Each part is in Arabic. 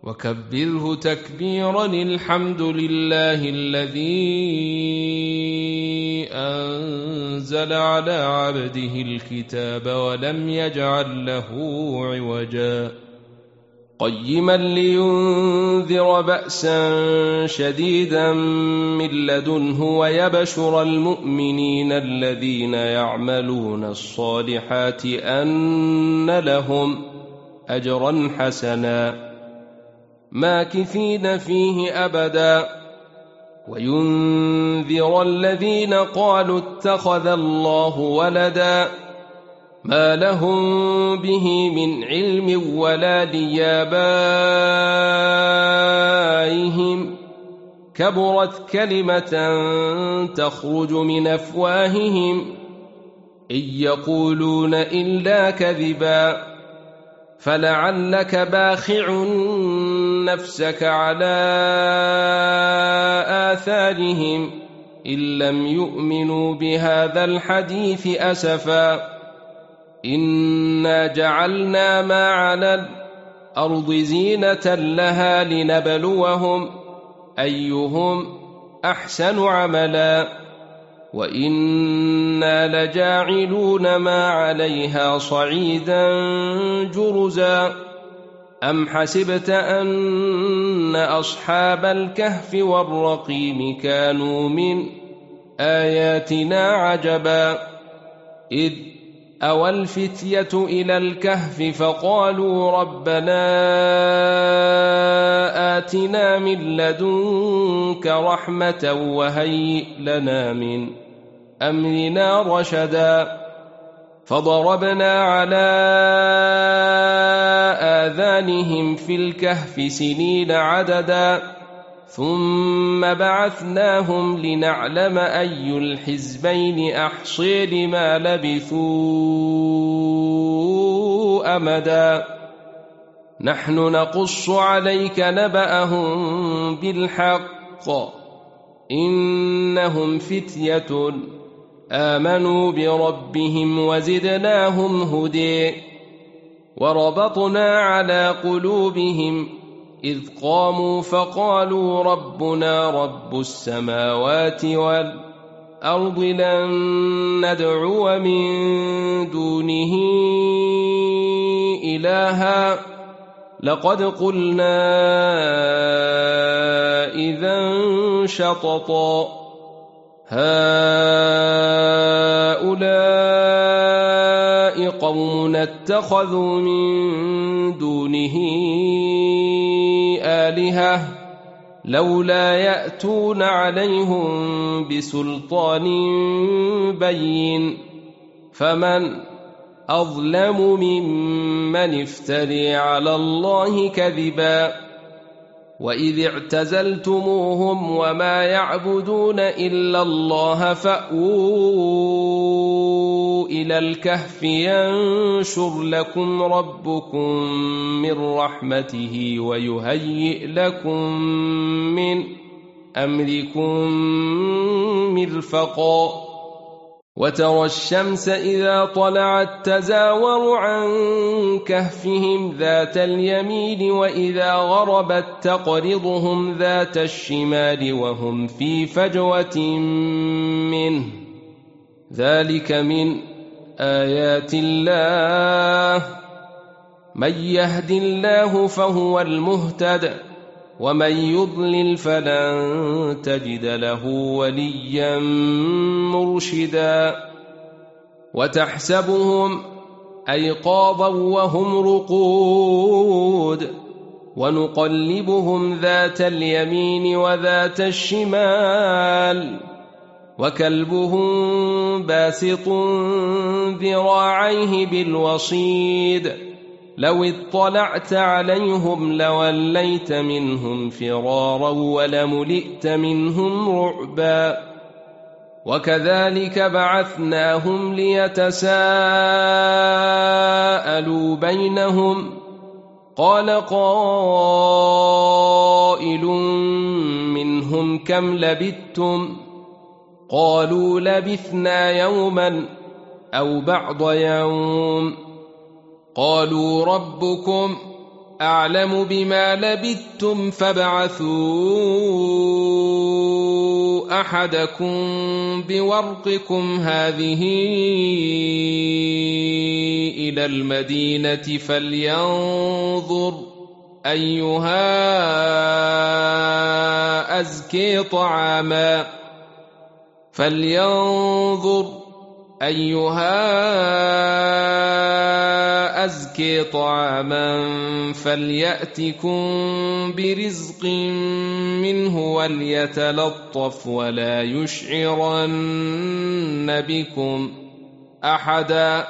وكبره تكبيرا. الحمد لله الذي أنزل على عبده الكتاب ولم يجعل له عوجا قيما لينذر بأسا شديدا من لدنه ويبشر المؤمنين الذين يعملون الصالحات أن لهم أجرا حسنا ماكثين فيه أبدا وينذر الذين قالوا اتخذ الله ولدا ما لهم به من علم ولا لآبائهم كبرت كلمة تخرج من أفواههم إن يقولون إلا كذبا فلعلك باخع نفسك على آثارهم إن لم يؤمنوا بهذا الحديث أسفا إنا جعلنا ما على الأرض زينة لها لنبلوهم أيهم أحسن عملا وإنا لجاعلون ما عليها صعيدا جرزا أم حسبت أن أصحاب الكهف والرقيم كانوا من آياتنا عجبا إذ أوى الفتية إلى الكهف فقالوا ربنا آتنا من لدنك رحمة وهيئ لنا من أمرنا رشدا فضربنا على آذانهم في الكهف سنين عددا ثم بعثناهم لنعلم أي الحزبين أحصي لما لبثوا أمدا نحن نقص عليك نبأهم بالحق إنهم فتية آمنوا بربهم وزدناهم هدى وربطنا على قلوبهم إذ قاموا فقالوا ربنا رب السماوات والأرض لن ندعو من دونه إلها لقد قلنا إذا شططا هؤلاء قوم اتخذوا من دونه آلهة لولا يأتون عليهم بسلطان بين فمن أظلم ممن افتري على الله كذبا وإذ اعتزلتموهم وما يعبدون إلا الله فأووا إلى الكهف ينشر لكم ربكم من رحمته ويهيئ لكم من أمركم مرفقا وترى الشمس إذا طلعت تزاور عن كهفهم ذات اليمين وإذا غربت تقرضهم ذات الشمال وهم في فجوة منه ذلك من آيات الله من يهد الله فهو المهتد ومن يضلل فلن تجد له وليا مرشدا وتحسبهم أيقاظا وهم رقود ونقلبهم ذات اليمين وذات الشمال وكلبهم باسط ذراعيه بالوصيد لو اطلعت عليهم لوليت منهم فرارا ولملئت منهم رعبا وكذلك بعثناهم ليتساءلوا بينهم قال قائل منهم كم لبثتم قالوا لبثنا يوما أو بعض يوم قالوا ربكم أعلم بما لبثتم فابعثوا أحدكم بورقكم هذه إلى المدينة فلينظر أيها أزكي طعاما فليأتكم برزق منه وليتلطف ولا يشعرن بكم أحدا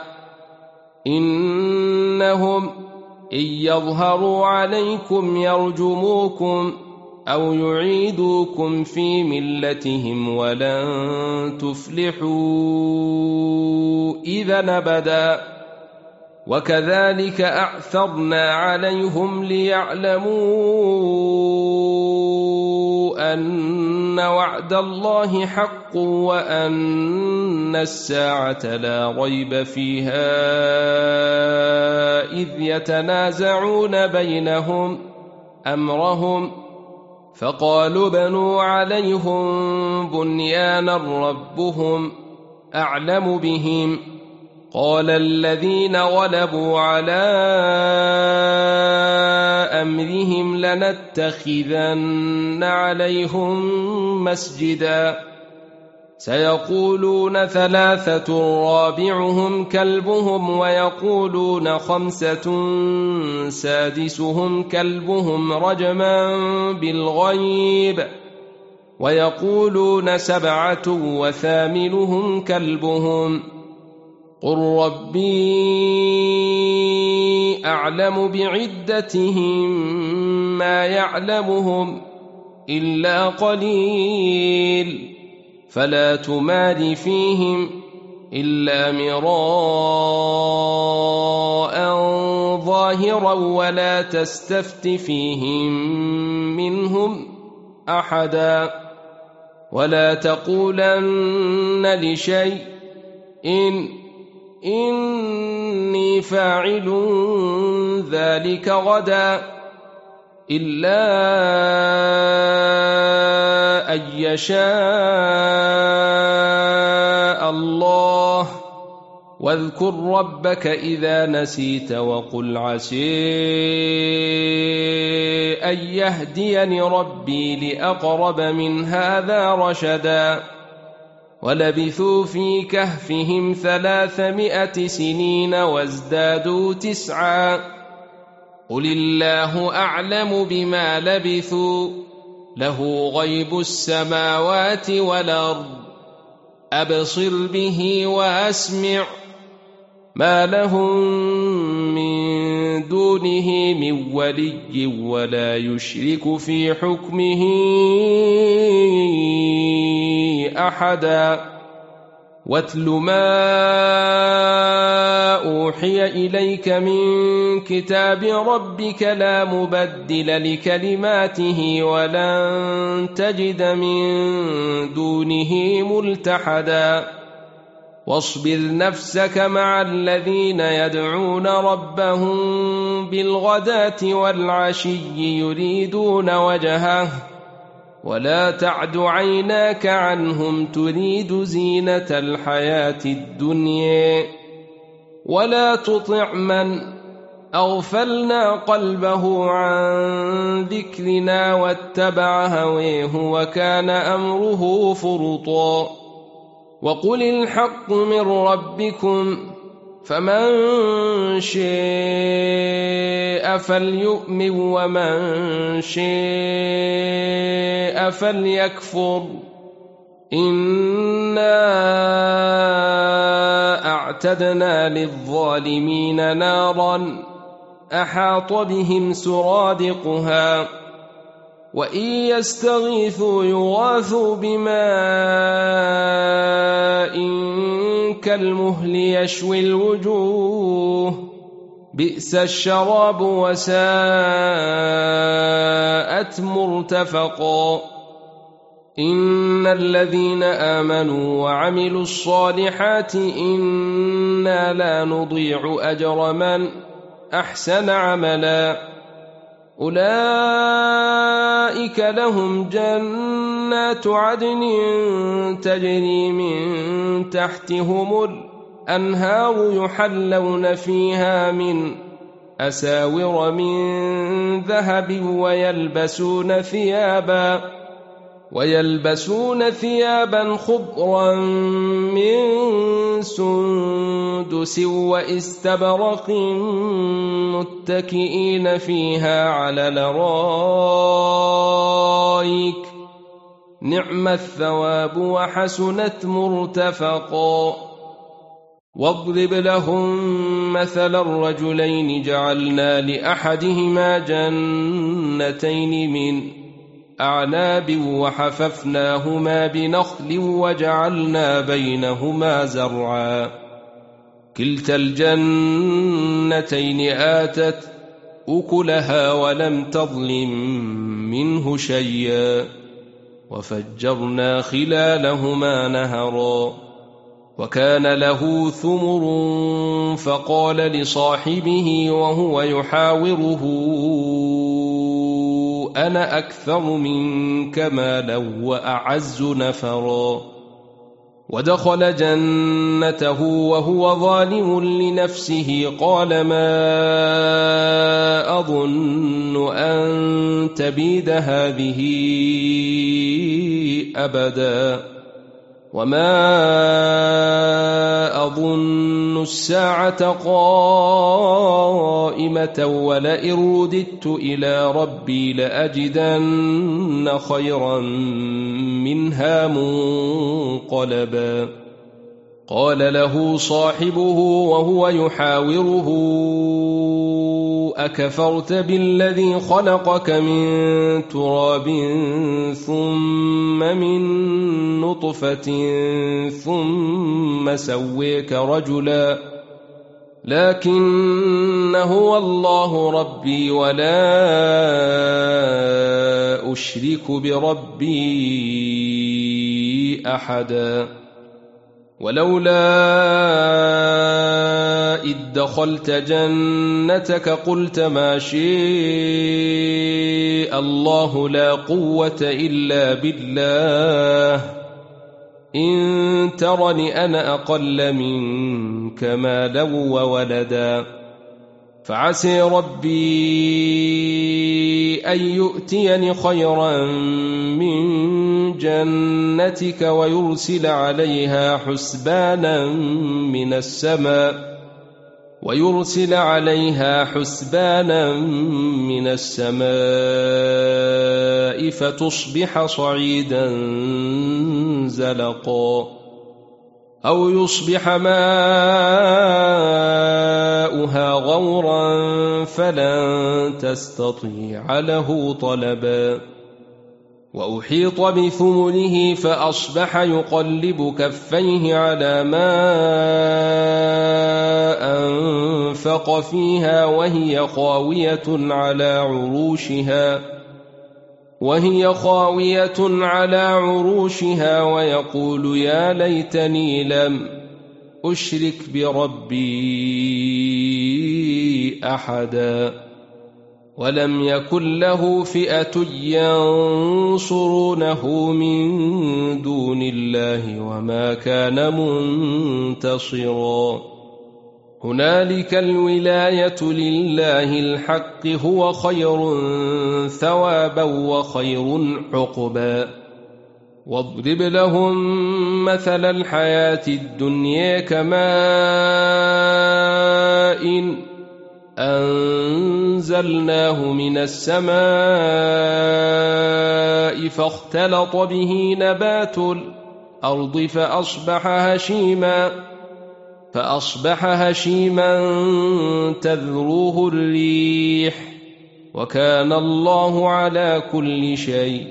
إنهم إن يظهروا عليكم يرجموكم أو يعيدوكم في ملتهم ولن تفلحوا إذا أبدا وكذلك أعثرنا عليهم ليعلموا أن وعد الله حق وأن الساعة لا ريب فيها إذ يتنازعون بينهم أمرهم فقالوا بنوا عليهم بنيانا ربهم أعلم بهم قال الذين غلبوا على أمرهم لنتخذن عليهم مسجدا سيقولون ثلاثة رابعهم كلبهم ويقولون خمسة سادسهم كلبهم رجما بالغيب ويقولون سبعة وثامنهم كلبهم قل ربي أعلم بعدتهم ما يعلمهم إلا قليل فلا تمار فيهم إلا مراء ظاهرا ولا تستفت فيهم منهم أحدا ولا تقولن لشيء إني فاعل ذلك غدا إلا أن يشاء الله واذكر ربك إذا نسيت وقل عسى أن يهديني ربي لأقرب من هذا رشدا ولبثوا في كهفهم 300 سنين وازدادوا 9 قل الله أعلم بما لبثوا له غيب السماوات والأرض أبصر به وأسمع ما لهم من دونه من ولي ولا يشرك في حكمه أحدا واتل ما أوحي إليك من كتاب ربك لا مبدل لكلماته ولن تجد من دونه ملتحدا واصبر نفسك مع الذين يدعون ربهم بالغداة والعشي يريدون وجهه ولا تعد عيناك عنهم تريد زينة الحياة الدنيا ولا تطع من أغفلنا قلبه عن ذكرنا واتبع هويه وكان أمره فرطا وقل الحق من ربكم فمن شاء فليؤمن ومن شاء فليكفر إنا أعتدنا للظالمين نارا أحاط بهم سرادقها وإن يستغيثوا يغاثوا بماء كالمهل يشوي الوجوه بئس الشراب وساءت مرتفقا إن الذين آمنوا وعملوا الصالحات إنا لا نضيع أجر من أحسن عملا أولئك لهم جنات عدن تجري من تحتهم الأنهار يحلون فيها من أساور من ذهب ويلبسون ثيابا خضرا من سندس واستبرق متكئين فيها على الأرائك نعم الثواب وحسنت مرتفقا. واضرب لهم مثل الرجلين جعلنا لأحدهما جنتين من أعناب وحففناهما بنخل وجعلنا بينهما زرعا كلتا الجنتين آتت أكلها ولم تظلم منه شيئا وفجرنا خلالهما نهرا وكان له ثمر فقال لصاحبه وهو يحاوره أنا أكثر منك مالا وأعز نفرا ودخل جنته وهو ظالم لنفسه قال ما أظن أن تبيد هذه أبدا وما أظن الساعة قائمة ولئن رددت إلى ربي لأجدن خيرا منها منقلبا. قال له صاحبه وهو يحاوره أكفرت بالذي خلقك من تراب ثم من نطفة ثم سويك رجلا لكن هو الله ربي ولا أشرك بربي أحدا. ولولا إذ دخلت جنتك قلت ما شاء الله لا قوة إلا بالله إن ترني أنا أقل منك مالا وولدا فعسى ربي أن يؤتيني خيرا من جنتك ويرسل عليها حسبانا من السماء فتصبح صعيدا زلقا أو يصبح ماؤها غورا فلن تستطيع له طلبا. وأحيط بثمره فأصبح يقلب كفيه على ما أنفق فيها وهي خاوية على عروشها ويقول يا ليتني لم أشرك بربي أحدا ولم يكن له فئة ينصرونه من دون الله وما كان منتصرا. هنالك الولاية لله الحق هو خير ثوابا وخير عقبا. واضرب لهم مثل الحياة الدنيا كماء أنزلناه من السماء فاختلط به نبات الأرض فأصبح هشيما تذروه الريح وكان الله على كل شيء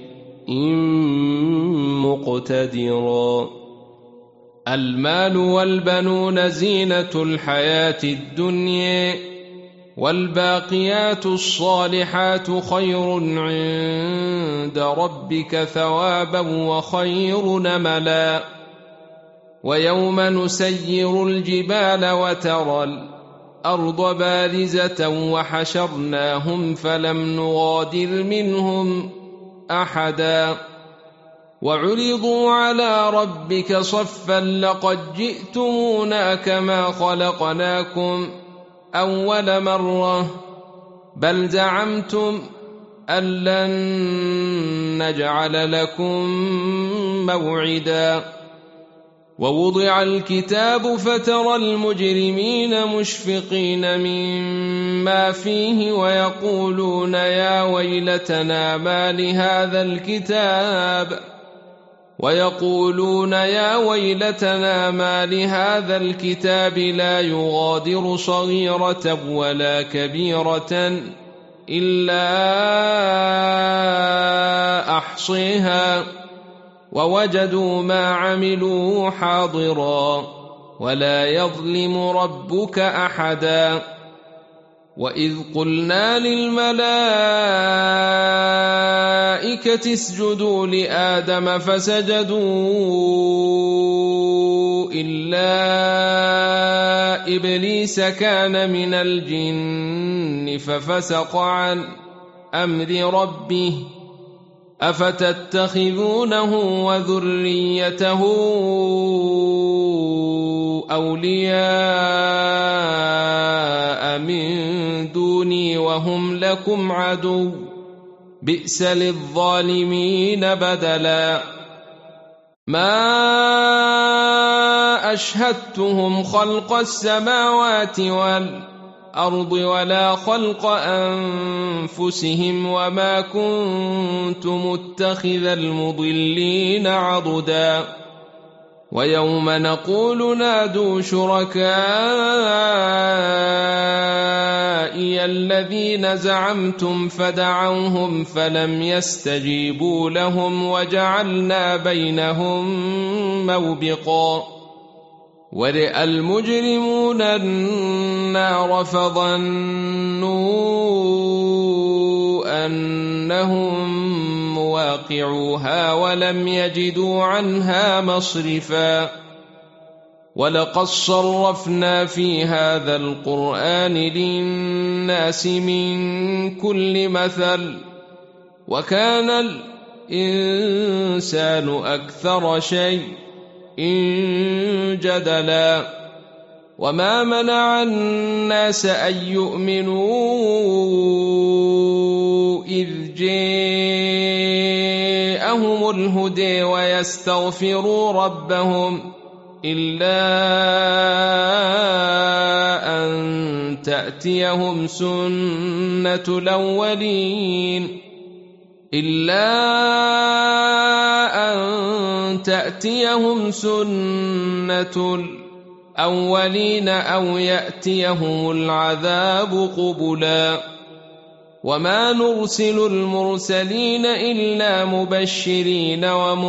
مقتدرا. المال والبنون زينة الحياة الدنيا والباقيات الصالحات خير عند ربك ثوابا وخير نملا. ويوم نسير الجبال وترى والأرض بارزة وحشرناهم فلم نغادر منهم أحدا وعرضوا على ربك صفا لقد جئتمونا كما خلقناكم أول مرة بل زعمتم أن لن نجعل لكم موعدا ووضع الكتاب فترى المجرمين مشفقين مما فيه ويقولون يا ويلتنا ما لهذا الكتاب لا يغادر صغيرة ولا كبيرة إلا أحصيها ووجدوا ما عملوا حاضرا ولا يظلم ربك أحدا وإذ قلنا للملائكة اسجدوا لآدم فسجدوا إلا إبليس كان من الجن ففسق عن أمر ربه أفتتخذونه وذريته أولياء من دوني وهم لكم عدو بئس للظالمين بدلا ما أشهدتهم خلق السماوات والأرض ولا خلق أنفسهم وما كنت متخذ المضلين عضدا ويوم نقول نادوا شركائي الذين زعمتم فدعوهم فلم يستجيبوا لهم وجعلنا بينهم موبقا ورئ المجرمون النار فظنوا أنهم مواقعوها ولم يجدوا عنها مصرفا ولقد صرفنا في هذا القرآن للناس من كل مثل وكان الإنسان أكثر شيء جدلا وما منع الناس أن يؤمنوا إذ جاءهم الهدى ويستغفروا ربهم إلا أن تأتيهم سنة الأولين أو يأتيهم العذاب قبلا وما نرسل المرسلين إلا مبشرين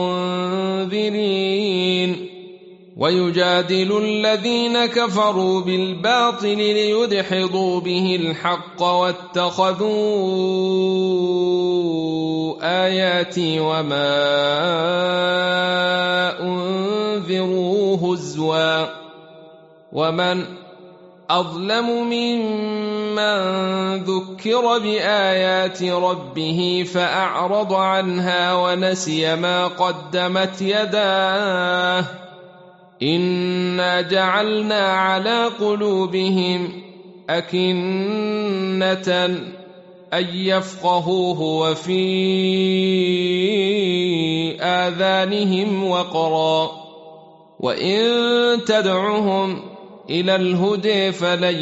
ومنذرين ويجادل الذين كفروا بالباطل ليدحضوا به الحق واتخذوا آياتي وما أنذروا هزوا ومن أظلم ممن ذكر بآيات ربه فأعرض عنها ونسي ما قدمت يداه إنا جعلنا على قلوبهم أكنة أن يفقهوه وفي آذانهم وقرا وإن تدعهم إلى الهدى فلن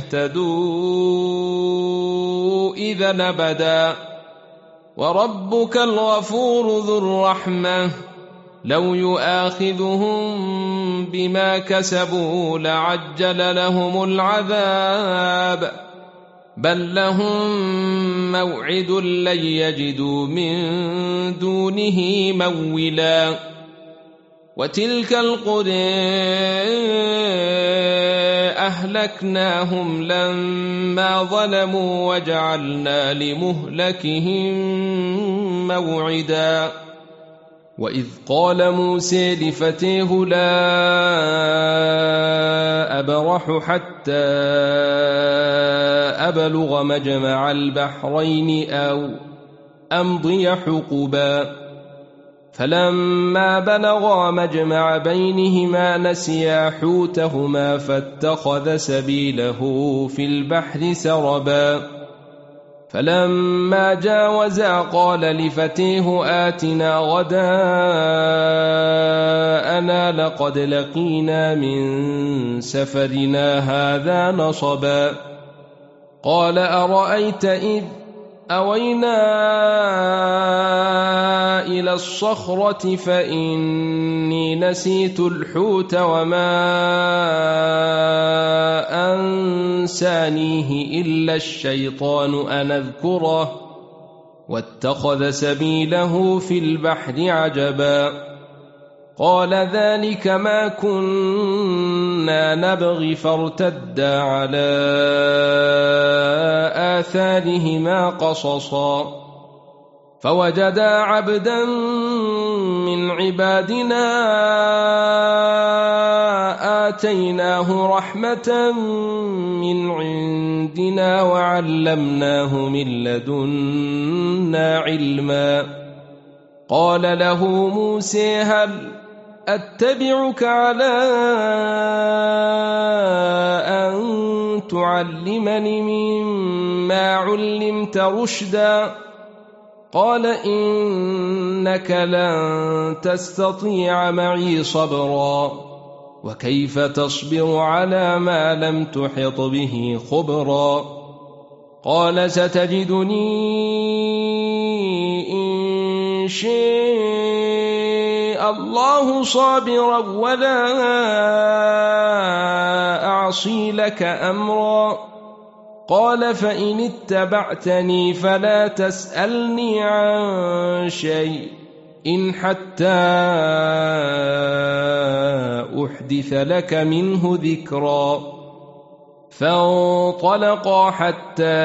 يهتدوا إذا أبدا وربك الغفور ذو الرحمة لو يؤاخذهم بما كسبوا لعجل لهم العذاب بل لهم موعد لن يجدوا من دونه مولا وتلك القرى أهلكناهم لما ظلموا وجعلنا لمهلكهم موعدا وإذ قال موسى لفتيه لا أبرح حتى أبلغ مجمع البحرين أو أمضي حقبا فلما بلغا مجمع بينهما نسيا حوتهما فاتخذ سبيله في البحر سربا فلما جاوزا قال لفتيه آتنا غداءنا لقد لقينا من سفرنا هذا نصبا قال أرأيت إذ أوينا إلى الصخرة فإني نسيت الحوت وما أنسانيه إلا الشيطان أن أذكره واتخذ سبيله في البحر عجبا قال ذلك ما كنا نبغي فارتدا على آثارهما قصصا فوجدا عبدا من عبادنا آتيناه رحمة من عندنا وعلمناه من لدنا علما قال له موسى هل أتبعك على أن تعلمني مما علمت رشدا قال إنك لن تستطيع معي صبرا وكيف تصبر على ما لم تحط به خبرا قال ستجدني إن شاء الله صابرا ولا أعصي لك أمرا قال فإن اتبعتني فلا تسألني عن شيء إن حتى أحدث لك منه ذكرا فانطلقا حتى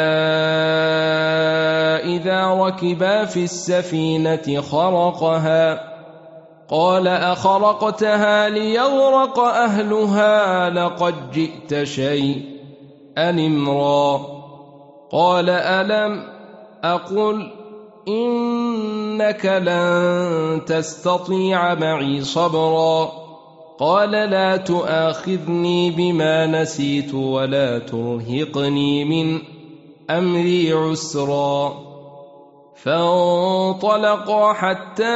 إذا ركبا في السفينة خرقها قال أخرقتها ليغرق أهلها لقد جئت شيئا أمرا قال ألم أقل إنك لن تستطيع معي صبرا قال لا تؤاخذني بما نسيت ولا ترهقني من أمري عسرا فانطلقا حتى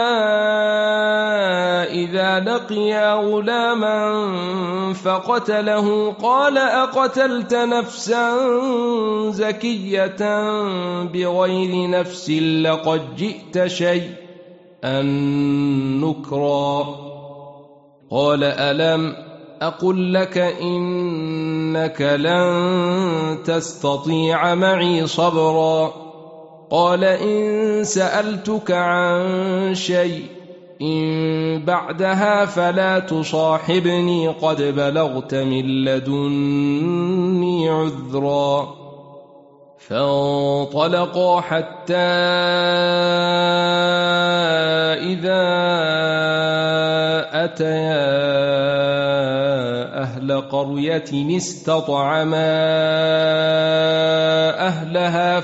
إذا لقيا غلاما فقتله قال أقتلت نفسا زكية بغير نفس لقد جئت شيئا نكرا قال ألم أقل لك إنك لن تستطيع معي صبرا قال إن سألتك عن شيء إن بعدها فلا تصاحبني قد بلغت من لدني عذرا فانطلقا حتى إذا أتيا أهل قرية استطعما أهلها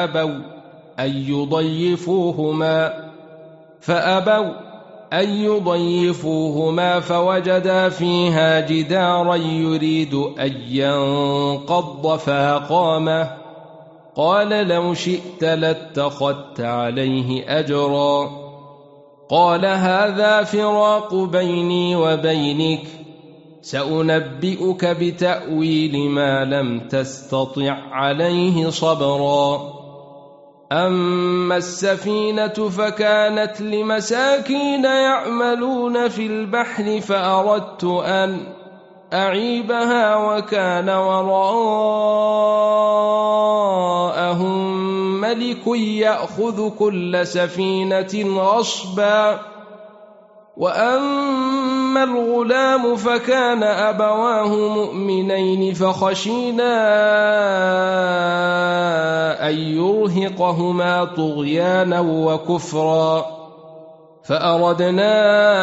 فأبوا أن يضيفوهما فوجدا فيها جدارا يريد أن ينقض فأقامه قال لو شئت لاتخذت عليه أجرا قال هذا فراق بيني وبينك سأنبئك بتأويل ما لم تستطع عليه صبرا أما السفينة فكانت لمساكين يعملون في البحر فأردت أن أعيبها وكان وراءهم ملك يأخذ كل سفينة غصبا وأما الغلام فكان أبواه مؤمنين فخشينا أن يرهقهما طغيانا وكفرا فأردنا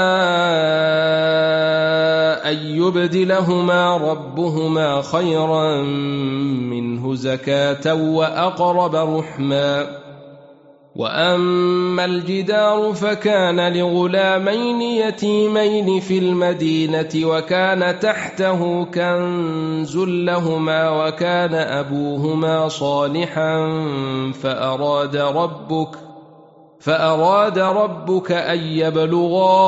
أن يبدلهما ربهما خيرا منه زكاة وأقرب رحما. وأما الجدار فكان لغلامين يتيمين في المدينة وكان تحته كنز لهما وكان أبوهما صالحا فأراد ربك أن يبلغا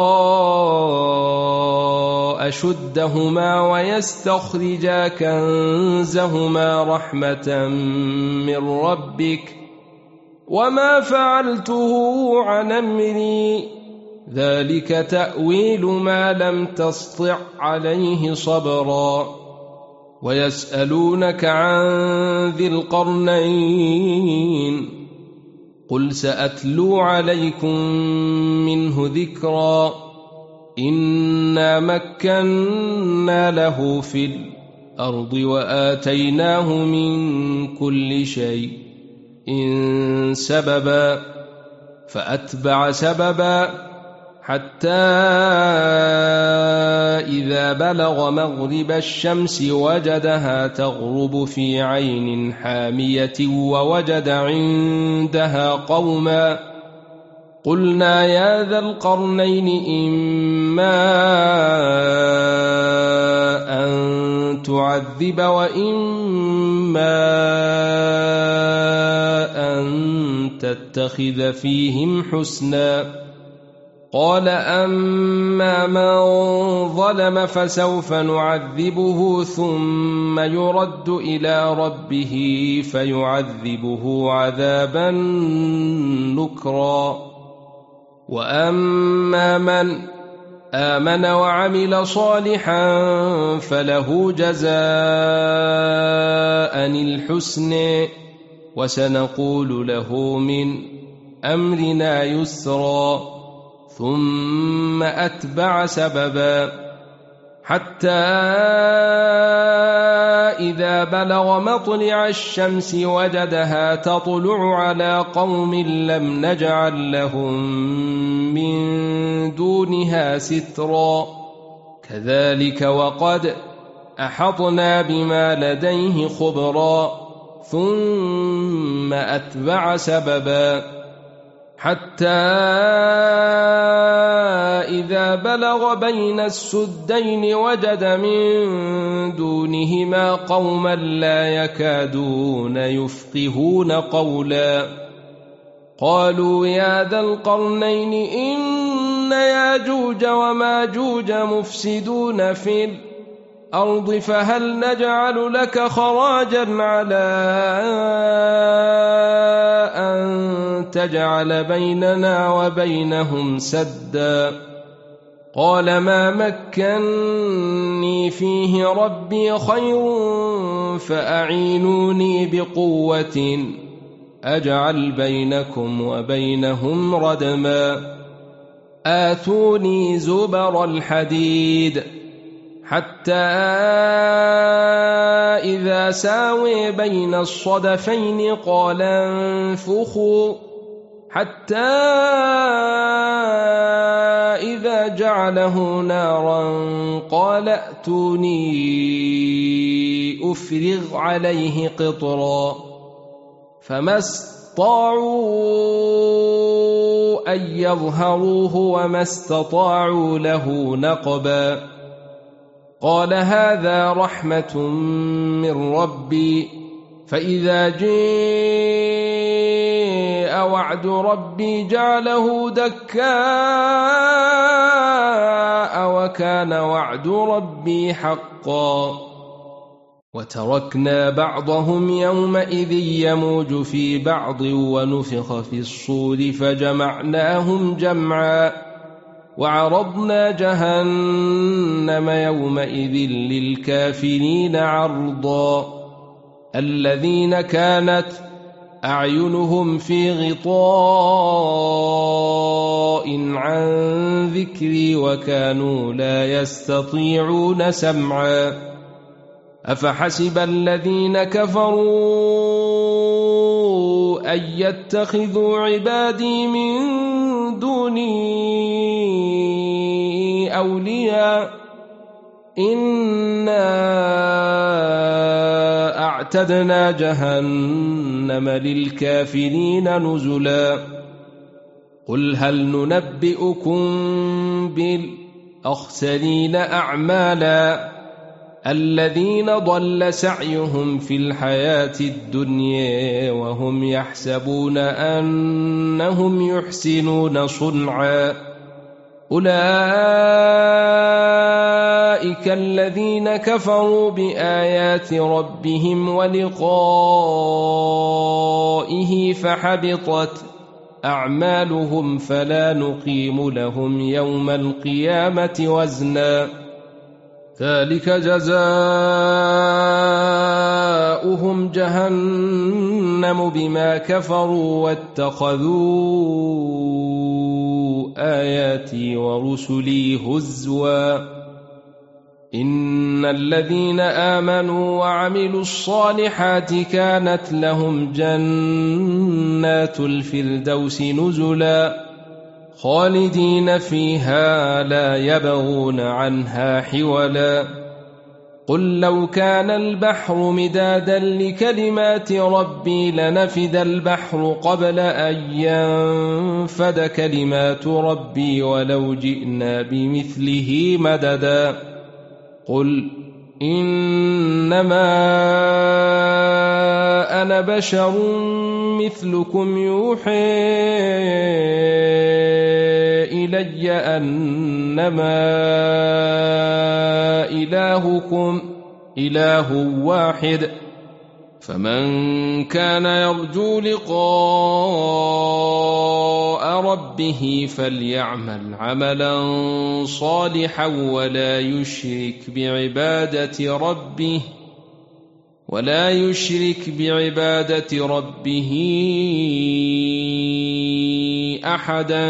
أشدهما ويستخرجا كنزهما رحمة من ربك وما فعلته عن أمري ذلك تأويل ما لم تسطع عليه صبرا. ويسألونك عن ذي القرنين قل سأتلو عليكم منه ذكرا. إنا مكنا له في الأرض وآتيناه من كل شيء إن سببا فأتبع سببا حتى إذا بلغ مغرب الشمس وجدها تغرب في عين حامية ووجد عندها قوما قلنا يا ذا القرنين إما أن تعذب وإما أن تتخذ فيهم حسنا. قال أما من ظلم فسوف نعذبه ثم يرد إلى ربه فيعذبه عذابا نكرا. وأما من آمن وعمل صالحا فله جزاء الحسن وسنقول له من أمرنا يسرا. ثم أتبع سببا حتى إذا بلغ مطلع الشمس وجدها تطلع على قوم لم نجعل لهم من دونها سترا. كذلك وقد أحطنا بما لديه خبرا. ثم أتبع سببا حتى إذا بلغ بين السدين وجد من دونهما قوما لا يكادون يفقهون قولا. قالوا يا ذا القرنين إن ياجوج وماجوج مفسدون في الأرض فهل نجعل لك خراجا على أن تجعل بيننا وبينهم سدا. قال ما مكني فيه ربي خير فأعينوني بقوة أجعل بينكم وبينهم ردما. آتوني زبر الحديد حتى إذا ساوي بين الصدفين قال انفخوا حتى إذا جعله نارا قال ائتوني أفرغ عليه قطرا. فما استطاعوا أن يظهروه وما استطاعوا له نقبا. قال هذا رحمة من ربي فإذا جاء وعد ربي جعله دكاء وكان وعد ربي حقا. وتركنا بعضهم يومئذ يموج في بعض ونفخ في الصور فجمعناهم جمعا. وعرضنا جهنم يومئذ للكافرين عرضا. الذين كانت أعينهم في غطاء عن ذكري وكانوا لا يستطيعون سمعا. أفحسب الذين كفروا أن يتخذوا عبادي من دوني أولياء إنا أعتدنا جهنم للكافرين نزلا قل هل ننبئكم بالأخسرين أعمالا الذين ضل سعيهم في الحياة الدنيا وهم يحسبون أنهم يحسنون صنعا أولئك الذين كفروا بآيات ربهم ولقائه فحبطت أعمالهم فلا نقيم لهم يوم القيامة وزنا ذلك جزاؤهم جهنم بما كفروا واتخذوا آياتي ورسلي هزوا إن الذين آمنوا وعملوا الصالحات كانت لهم جنات الفردوس نزلا خالدين فيها لا يبغون عنها حولا قل لو كان البحر مدادا لكلمات ربي لنفد البحر قبل أن ينفد كلمات ربي ولو جئنا بمثله مددا قل إنما أنا بشر مثلكم يوحي إلي أنما إلهكم إله واحد فمن كان يرجو لقاء ربه فليعمل عملا صالحا ولا يشرك بعبادة ربه أحدا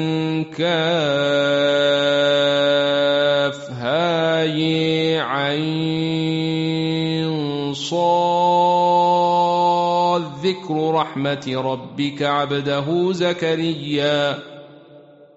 كافها عين صاد ذكر رحمة ربك عبده زكريا